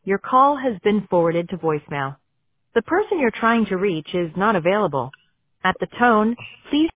Your call has been forwarded to voicemail. The person you're trying to reach is not available. At the tone, please